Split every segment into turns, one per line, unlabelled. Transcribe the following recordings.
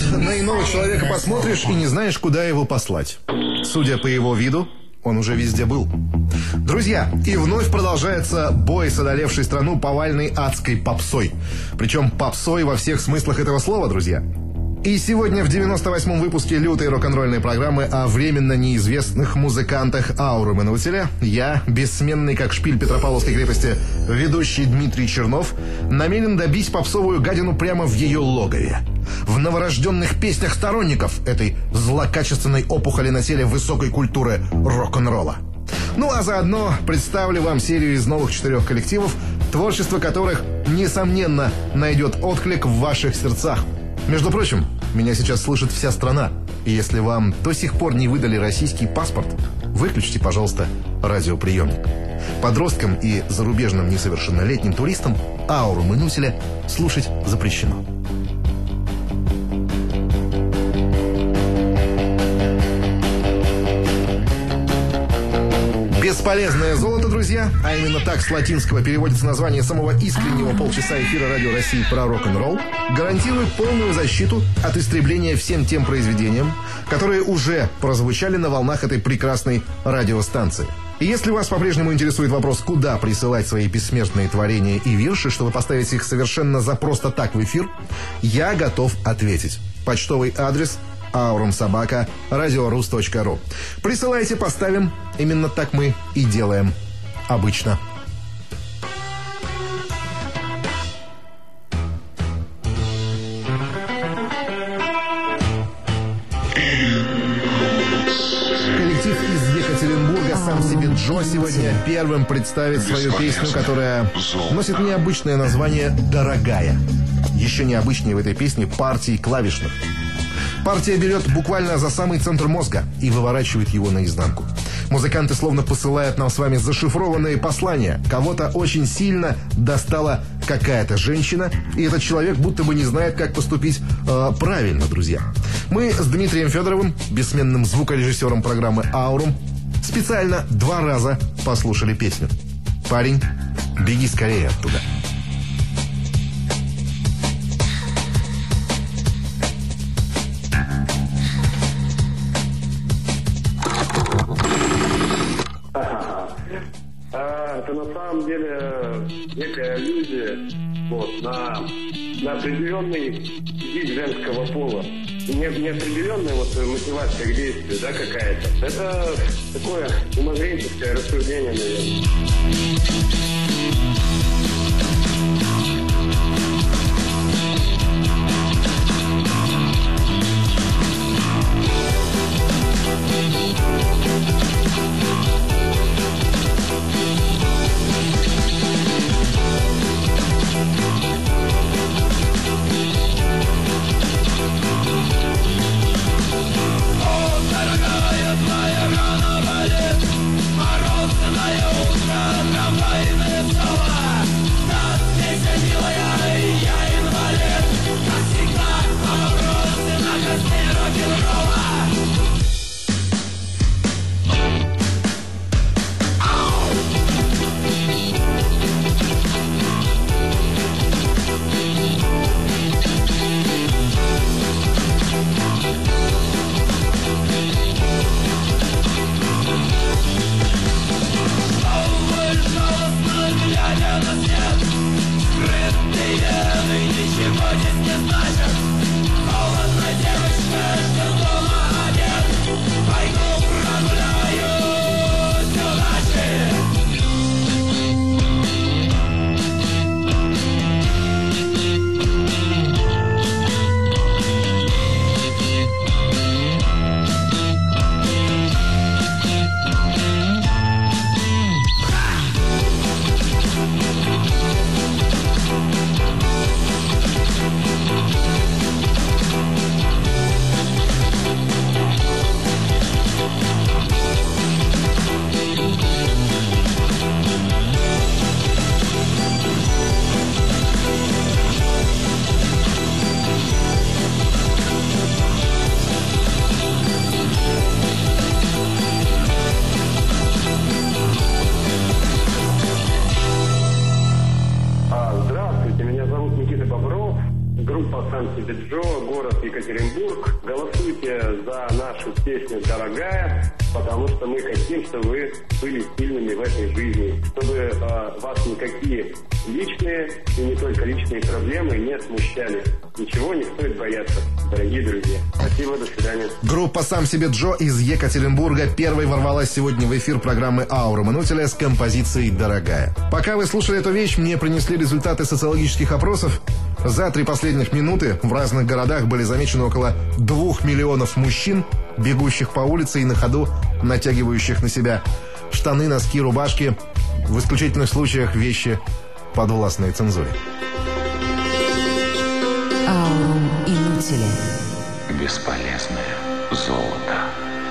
На иного человека посмотришь и не знаешь, куда его послать. Судя по его виду, он уже везде был. Друзья, и вновь продолжается бой с одолевшей страну повальной адской попсой. Причем попсой во всех смыслах этого слова, друзья. И сегодня в 98-м выпуске лютой рок-н-ролльной программы о временно неизвестных музыкантах Аурум и Наутиля я, бессменный как шпиль Петропавловской крепости, ведущий Дмитрий Чернов, намерен добить попсовую гадину прямо в ее логове. В новорожденных песнях сторонников этой злокачественной опухоли на теле высокой культуры рок-н-ролла. Ну а заодно представлю вам серию из новых 4 коллективов, творчество которых, несомненно, найдет отклик в ваших сердцах. Между прочим, меня сейчас слышит вся страна. И если вам до сих пор не выдали российский паспорт, выключите, пожалуйста, радиоприемник. Подросткам и зарубежным несовершеннолетним туристам Аурум и Наутиля слушать запрещено. Бесполезное золото, друзья, а именно так с латинского переводится название самого искреннего полчаса эфира Радио России про рок-н-ролл, гарантирует полную защиту от истребления всем тем произведениям, которые уже прозвучали на волнах этой прекрасной радиостанции. И если вас по-прежнему интересует вопрос, куда присылать свои бессмертные творения и вирши, чтобы поставить их совершенно за просто так в эфир, я готов ответить. Почтовый адрес aurumsobaka.radiorus.ru. Присылайте, поставим. Именно так мы и делаем обычно. Коллектив из Екатеринбурга «Сам себе Джо» сегодня первым представит свою песню, которая носит необычное название «Дорогая». Еще необычнее в этой песне партии клавишных. Партия берет буквально за самый центр мозга и выворачивает его наизнанку. Музыканты словно посылают нам с вами зашифрованные послания. Кого-то очень сильно достала какая-то женщина, и этот человек будто бы не знает, как поступить правильно, друзья. Мы с Дмитрием Федоровым, бессменным звукорежиссером программы «Аурум», специально 2 раза послушали песню. Парень, беги скорее оттуда.
Это на самом деле некая аллюзия на определенный вид женского пола. Не определенная мотивация к действию, да, какая-то. Это такое умозренческое рассуждение, наверное. Екатеринбург. Голосуйте за нашу песню «Дорогая», потому что мы хотим, чтобы вы были сильными в этой жизни, чтобы вас никакие личные и не только личные проблемы не смущали. Ничего не стоит бояться, дорогие друзья. Спасибо, до свидания.
Группа «Сам себе Джо» из Екатеринбурга первой ворвалась сегодня в эфир программы «Аура Манутиля» с композицией «Дорогая». Пока вы слушали эту вещь, мне принесли результаты социологических опросов. За 3 последних минуты в разных городах были замечены около 2 миллионов мужчин, бегущих по улице и на ходу натягивающих на себя штаны, носки, рубашки, в исключительных случаях вещи, подвластные цензуре.
Аурум Инутиля.
Бесполезное золото.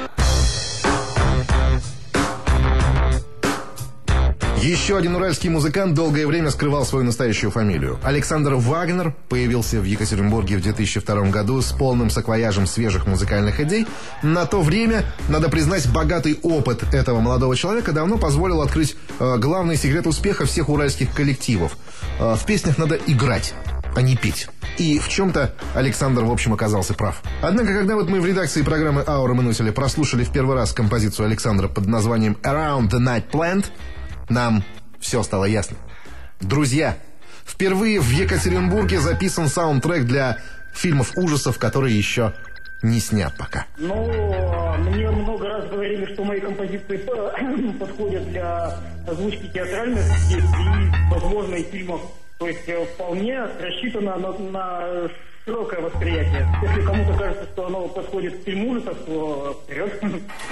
Еще один уральский музыкант долгое время скрывал свою настоящую фамилию. Александр Вагнер появился в Екатеринбурге в 2002 году с полным саквояжем свежих музыкальных идей. На то время, надо признать, богатый опыт этого молодого человека давно позволил открыть главный секрет успеха всех уральских коллективов. В песнях надо играть, а не петь. И в чем-то Александр, в общем, оказался прав. Однако, когда вот мы в редакции программы «Аура Манутиля» прослушали в первый раз композицию Александра под названием «Around the Night Plant», нам все стало ясно. Друзья, впервые в Екатеринбурге записан саундтрек для фильмов ужасов, который еще не снят пока.
Ну, мне много раз говорили, что мои композиции подходят для озвучки театральных пьес и, возможно, и фильмов. То есть вполне рассчитано на широкое восприятие. Если кому-то кажется, что оно подходит к фильму ужасов, то вперед.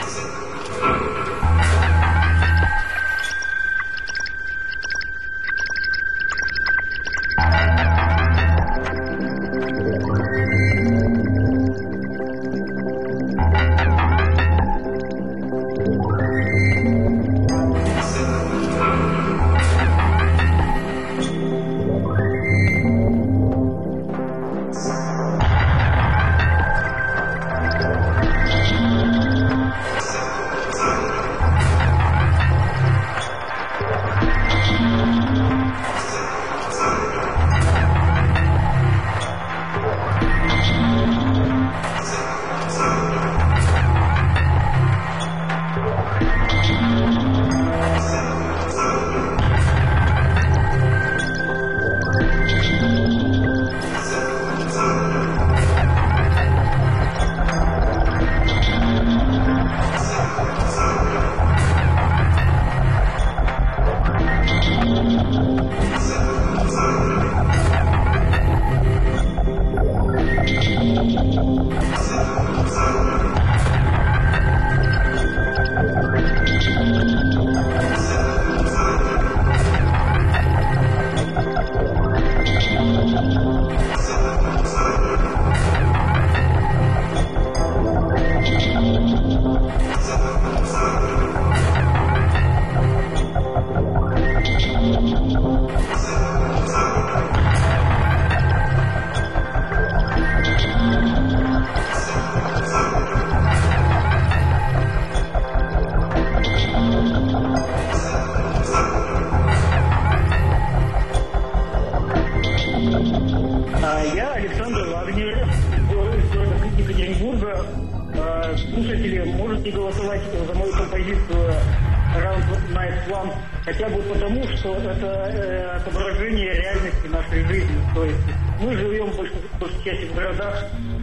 Я Александр Вагнер, из города Екатеринбурга. Слушатели, можете голосовать за мою композицию «Around the Night Plant» хотя бы потому, что это отображение реальности нашей жизни. То есть мы живем в большей части в городах,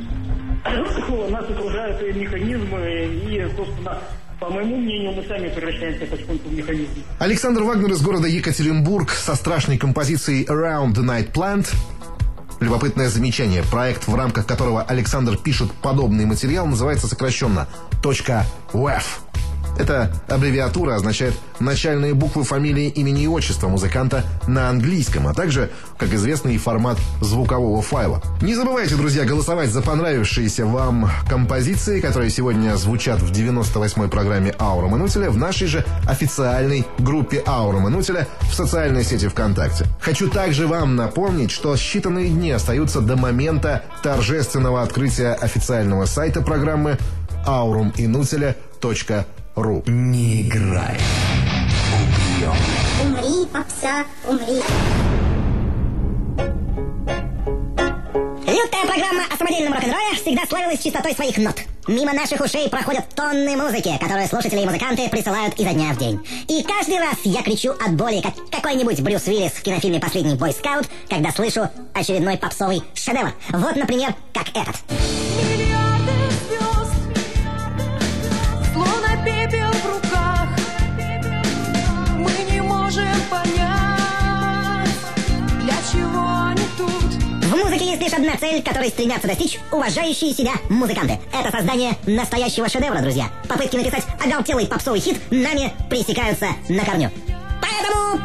нас окружают механизмы и, собственно, по моему мнению, мы сами превращаемся потихоньку в механизм.
Александр Вагнер из города Екатеринбург со страшной композицией «Around the Night Plant». Любопытное замечание. Проект, в рамках которого Александр пишет подобный материал, называется сокращенно .wef. Эта аббревиатура означает начальные буквы фамилии, имени и отчества музыканта на английском, а также, как известно, и формат звукового файла. Не забывайте, друзья, голосовать за понравившиеся вам композиции, которые сегодня звучат в 98-й программе «Аура Манутиля» в нашей же официальной группе «Аура Манутиля» в социальной сети ВКонтакте. Хочу также вам напомнить, что считанные дни остаются до момента торжественного открытия официального сайта программы auruminutiля.ru.
Не играй. Убьем.
Умри, попса, умри. Лютая программа о самодельном рок-н-ролле всегда славилась чистотой своих нот. Мимо наших ушей проходят тонны музыки, которую слушатели и музыканты присылают изо дня в день. И каждый раз я кричу от боли, как какой-нибудь Брюс Уиллис в кинофильме «Последний бойскаут», когда слышу очередной попсовый шедевр. Вот, например, как этот.
Миллиарды звезд, словно пепел в руках. Мы не можем понять, для чего они тут.
В музыке есть лишь одна цель, которой стремятся достичь уважающие себя музыканты. Это создание настоящего шедевра, друзья. Попытки написать оголтелый попсовый хит нами пресекаются на корню. Поэтому...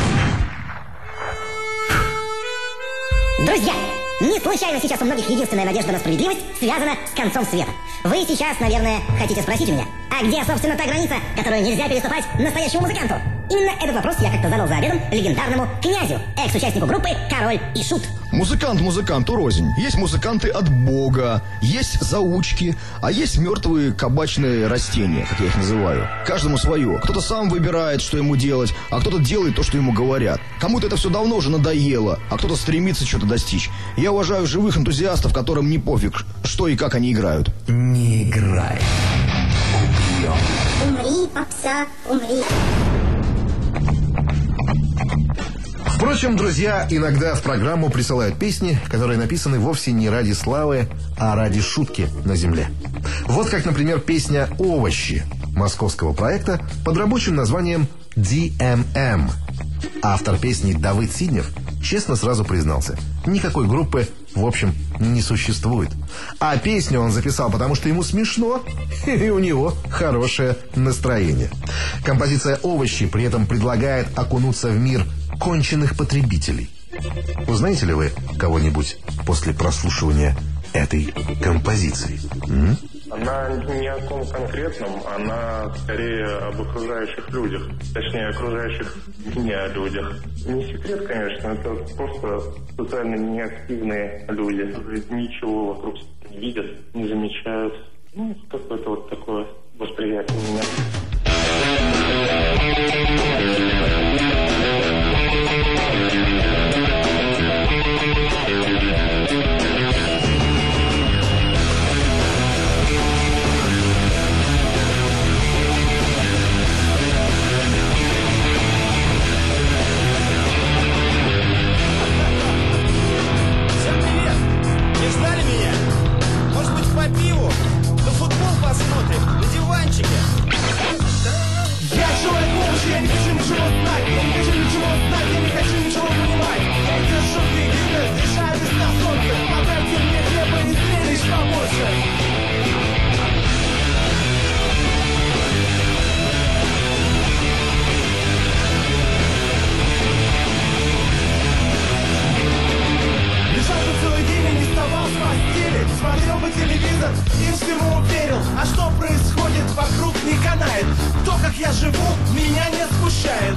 Друзья, не случайно сейчас у многих единственная надежда на справедливость связана с концом света. Вы сейчас, наверное, хотите спросить у меня, а где, собственно, та граница, которую нельзя переступать настоящему музыканту? Именно этот вопрос я как-то задал за обедом легендарному князю, экс-участнику группы «Король и Шут».
Музыкант музыканту рознь. Есть музыканты от Бога, есть заучки, а есть мертвые кабачные растения, как я их называю. Каждому свое. Кто-то сам выбирает, что ему делать, а кто-то делает то, что ему говорят. Кому-то это все давно уже надоело, а кто-то стремится что-то достичь. Я уважаю живых энтузиастов, которым не пофиг, что и как они играют.
Не играй. Убьем.
Умри, попса, умри.
Впрочем, друзья иногда в программу присылают песни, которые написаны вовсе не ради славы, а ради шутки на земле. Вот как, например, песня «Овощи» московского проекта под рабочим названием DMM. Автор песни Давыд Сиднев честно сразу признался: никакой группы, в общем, не существует. А песню он записал, потому что ему смешно, и у него хорошее настроение. Композиция «Овощи» при этом предлагает окунуться в мир конченых потребителей. Узнаете ли вы кого-нибудь после прослушивания этой композиции?
Она не о ком конкретном, она скорее об окружающих людях. Точнее, окружающих меня людях. Не секрет, конечно, это просто социально неактивные люди. Ничего вокруг не видят, не замечают. Ну, какое-то вот такое восприятие у меня.
Смотрел по телевизор и всему верил. А что происходит вокруг, не канает. То, как я живу, меня не смущает.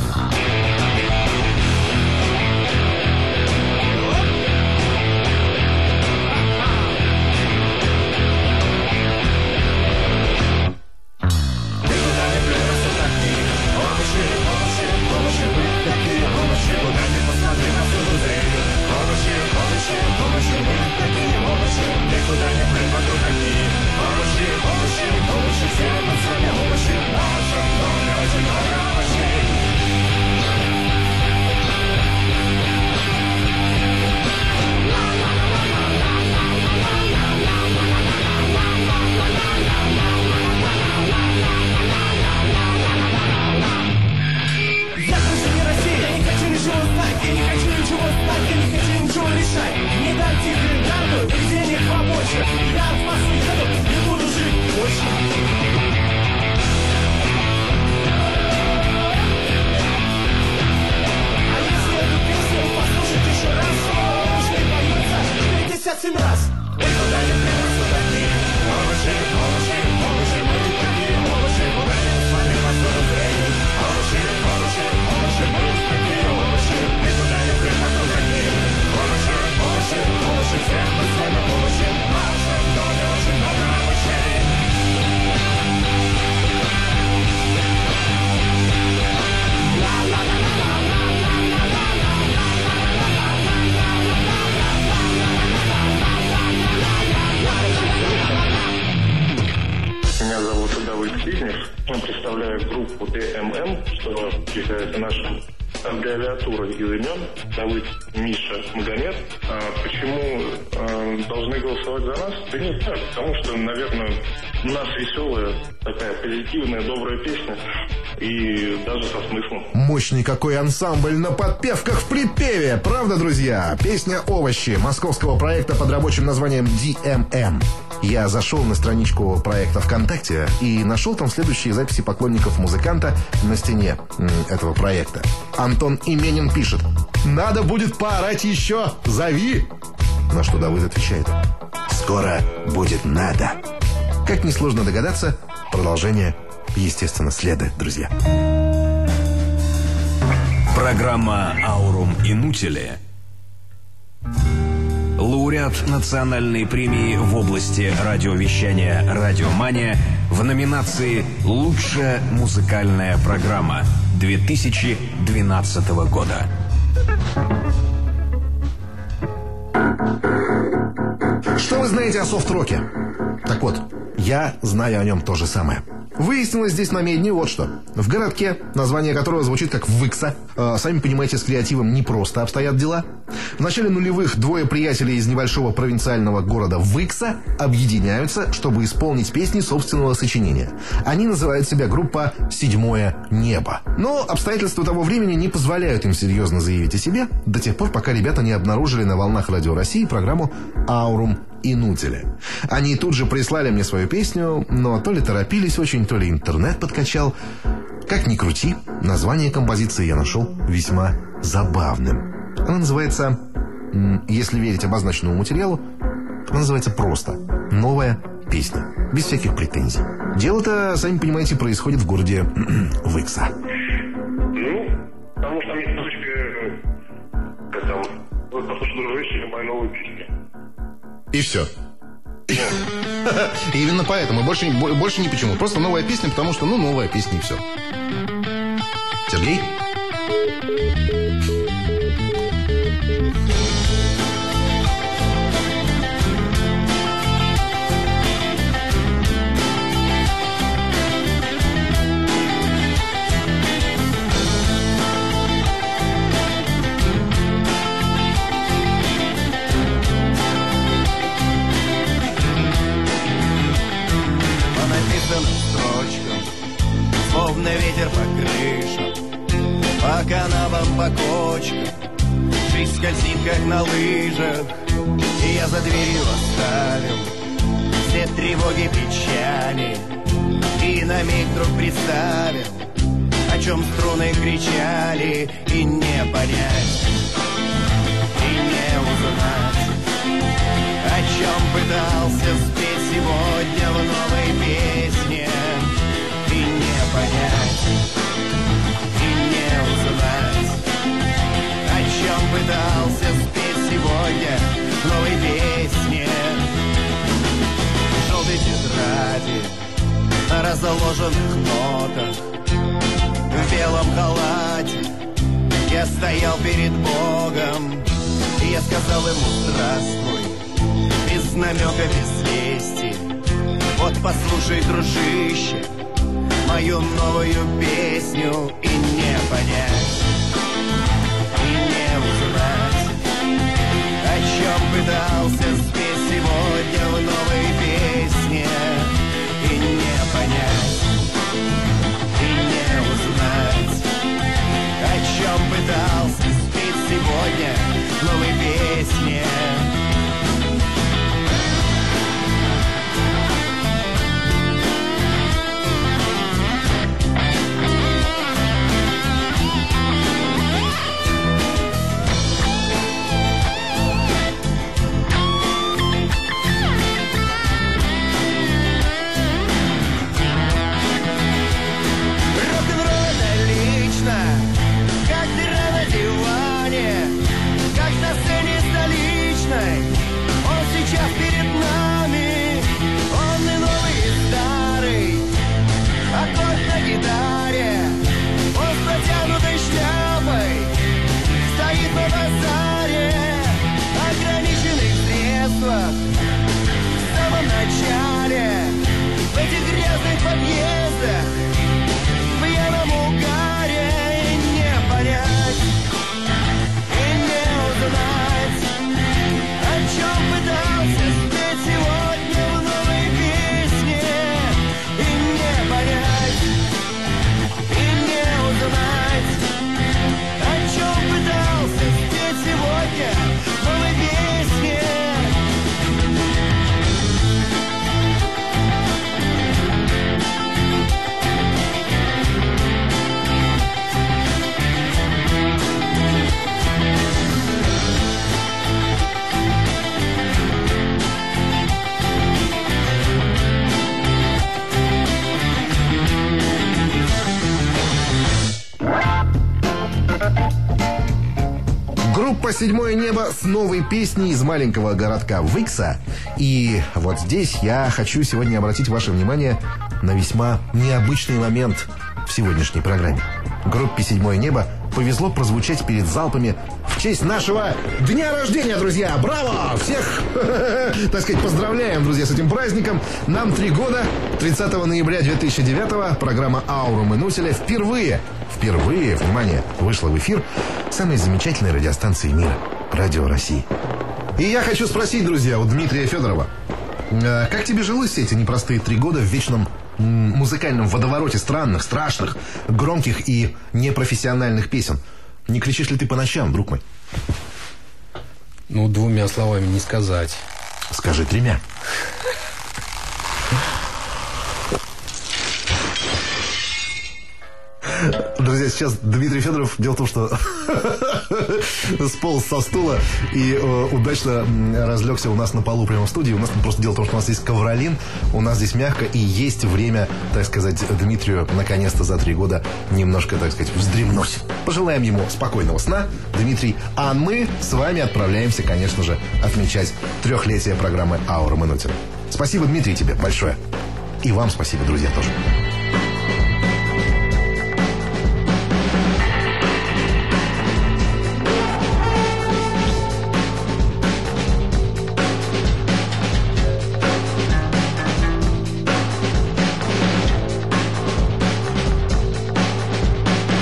Давыд Сиднев. Я представляю группу ДММ, что является нашим аббревиатурой из имен. Давыд, Миша, Магомед. Почему должны голосовать за нас? Да не знаю, потому что, наверное, у нас веселая, такая позитивная, добрая песня. И даже со смыслом.
Мощный какой ансамбль на подпевках в припеве. Правда, друзья? Песня «Овощи» московского проекта под рабочим названием DMM. Я зашел на страничку проекта ВКонтакте и нашел там следующие записи поклонников музыканта на стене этого проекта. Антон Именин пишет: «Надо будет поорать еще, зови!» На что Давыд отвечает: «Скоро будет надо». Как несложно догадаться, продолжение, естественно, следует, друзья.
Программа «Аурум Инутили». Лауреат национальной премии в области радиовещания «Радиомания» в номинации «Лучшая музыкальная программа» 2012 года.
Что вы знаете о софт-роке? Так вот, я знаю о нем то же самое. Выяснилось здесь на Медне вот что. В городке, название которого звучит как Выкса, сами понимаете, с креативом не просто обстоят дела. В начале нулевых двое приятелей из небольшого провинциального города Выкса объединяются, чтобы исполнить песни собственного сочинения. Они называют себя группа «Седьмое небо». Но обстоятельства того времени не позволяют им серьезно заявить о себе до тех пор, пока ребята не обнаружили на волнах Радио России программу «Аурум Инутили». Они тут же прислали мне свою песню, но то ли торопились очень, то ли интернет подкачал. Как ни крути, название композиции я нашел весьма забавным. Она называется, если верить обозначенному материалу, она называется просто «Новая песня», без всяких претензий. Дело-то, сами понимаете, происходит в городе Выкса.
Ну, потому что там есть музычка, как там, вот послушай, дружище, моя новая песня.
И все. Именно поэтому. Больше ни почему. Просто новая песня, потому что, новая песня и все.
Сергей?
Словно ветер по крышам, по канавам, по кочкам. Жизнь скользит, как на лыжах, и я за дверью оставил все тревоги, печали. И на миг вдруг представил, о чем струны кричали. И не понять, и не узнать, о чем пытался спеть сегодня в новой песне. И не понять, и не узнать, о чем пытался спеть сегодня в новой песне. В желтой тетради, на разложенных нотах, в белом халате я стоял перед Богом. И я сказал ему: здравствуй, без намека, без вести. Вот послушай, дружище, мою новую песню. И не понять, и не узнать, о чем пытался спеть сегодня в новой песне. И не понять, и не узнать, о чем пытался спеть сегодня в новой песне. пытался в пьяном угаре не понять и не узнать, о чем пытался спеть сегодня в новой песне, и не понять и не узнать, о чем пытался спеть сегодня в новой песне.
Группа «Седьмое небо» с новой песней из маленького городка Викса. И вот здесь я хочу сегодня обратить ваше внимание на весьма необычный момент в сегодняшней программе. Группе «Седьмое небо» повезло прозвучать перед залпами в честь нашего дня рождения, друзья! Браво! Всех, так сказать, поздравляем, друзья, с этим праздником. Нам 3 года. 30 ноября 2009-го программа «Аурум и Нуселя» впервые, внимание, вышла в эфир самой замечательной радиостанции мира — Радио России. И я хочу спросить, друзья, у Дмитрия Федорова, как тебе жилось все эти непростые 3 года в вечном музыкальном водовороте странных, страшных, громких и непрофессиональных песен? Не кричишь ли ты по ночам, друг мой?
Ну, 2 словами не сказать.
Скажи 3. Друзья, сейчас Дмитрий Федоров, дело в том, что сполз со стула и удачно разлегся у нас на полу прямо в студии. У нас просто дело в том, что у нас есть ковролин, у нас здесь мягко, и есть время, так сказать, Дмитрию наконец-то за 3 года немножко, так сказать, вздремнуть. Пожелаем ему спокойного сна, Дмитрий. А мы с вами отправляемся, конечно же, отмечать 3-летие программы «Аурум и Нуселя». Спасибо, Дмитрий, тебе большое. И вам спасибо, друзья, тоже.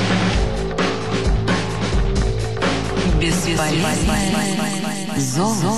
Золото.